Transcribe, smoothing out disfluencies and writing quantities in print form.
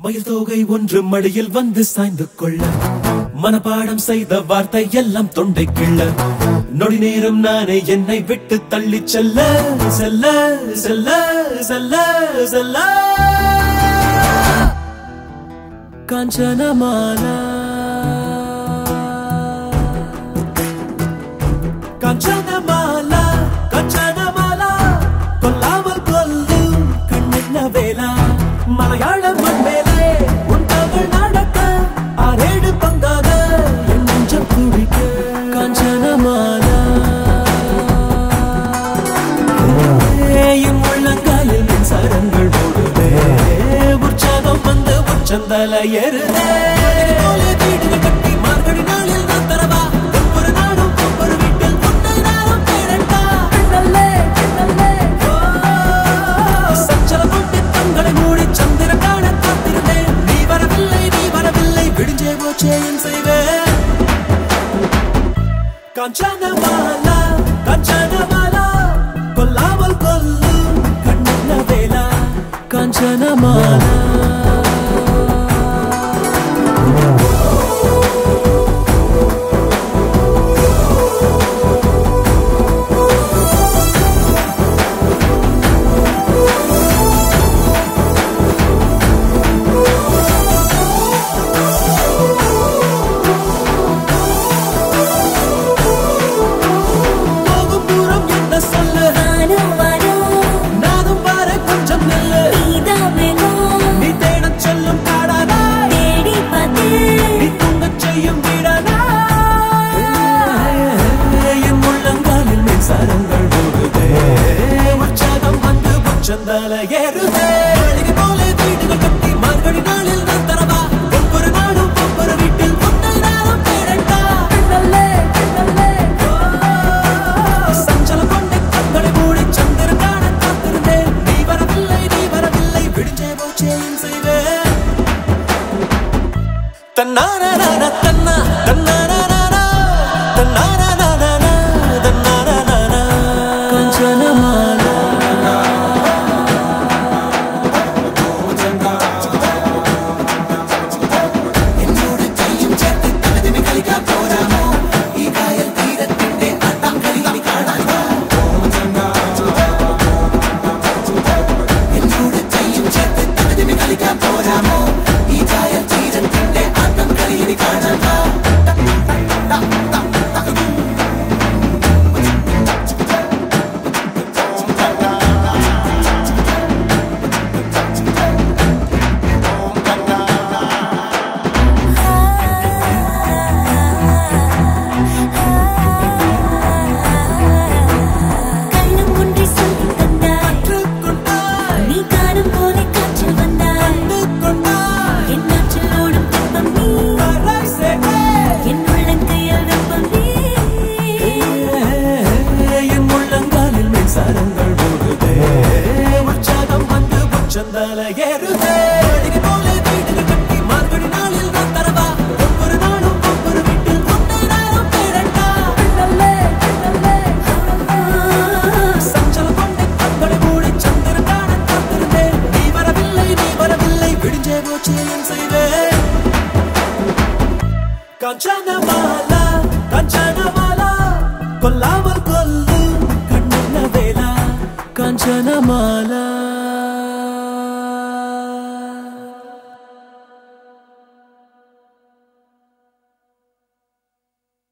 மயில் தோகை ஒன்று மடியில் வந்து சாய்ந்து கொள்ள மனப்பாடம் செய்த வார்த்தை எல்லாம் தொண்டை கிள்ள நொடி நேரம் நானே என்னை விட்டு தள்ளி செல்ல செல்ல செல்ல செல்ல செல்ல காஞ்சனமாலா காஞ்சனமாலா காஞ்சனமாலா கொல்லாமல் கொல்லும் கண்ணென்ன வேலா மலையாள மண்மேலே உன் தவள் நடக்க ஆறேடு பங்காக என் நெஞ்சம் துடிக்க காஞ்சனமாலா என் உள்ளங்காலில் மின்சாரங்கள் ஓடுதே உற்சாகம் வந்து உச்சந்தல ஏறுதே வீடுகள் கட்டி மார்கழி நாளில் நான் தரவா ஒவ்வொரு நாடும் ஒவ்வொரு வீட்டில் உன்னை நானும் பேரண்டா சச்சல கொண்டு தங்களை மூடி சந்திர காண காத்திருந்தேன் நீ வரவில்லை விடிஞ்சே போச்சே என் செய்வேன் காஞ்சனமாலா காஞ்சனமாலா கொல்லாமல் கொல்லும் கண்ணென்ன வேலா காஞ்சனமாலா சந்தல ஏறுதே மாளிகை போல வீடுகள் கட்டி மார்கழி நாளில் நான் தரவா ஒவ்வொரு நாடும் ஒவ்வொரு வீட்டில் உன்னை நானும் பேரண்டா சஞ்சலம் கொண்டு கண்களை மூடி சந்திர காண காத்திருந்தேன் நீ வரவில்லை விடிஞ்சே போச்சே என் செய்வேன் தன்னான தன்னா தன்னான தன்னான தன்னான காஞ்சனமாலா சந்தல ஏறுதே மாளிகை போல வீடுகள் கட்டி மார்கழி நாளில் நான் தரவா ஒவ்வொரு நாடும் ஒவ்வொரு வீட்டில் உன்னை நானும் பேரண்டா சஞ்சலம் கொண்டு கண்களை மூடி சந்திர காண காத்திருந்தேன் நீ வரவில்லை விடிஞ்சே போச்சே என் செய்வேன் காஞ்சனமாலா காஞ்சனமாலா கொல்லாமல்